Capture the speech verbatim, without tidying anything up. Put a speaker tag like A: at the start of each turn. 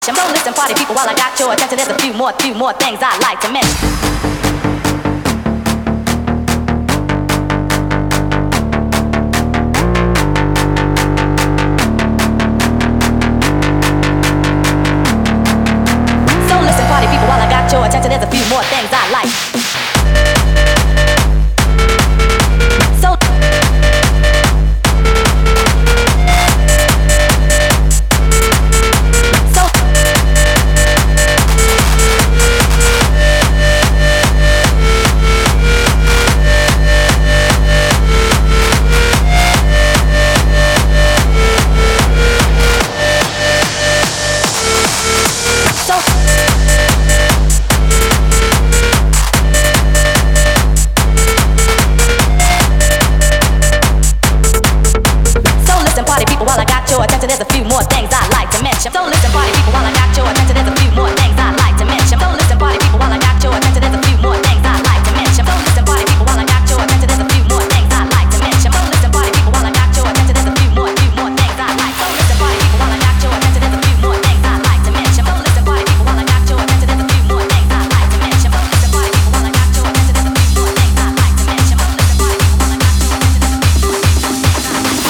A: Don't listen, party people, while I got your attention. There's a few more, few more things I'd like to mention.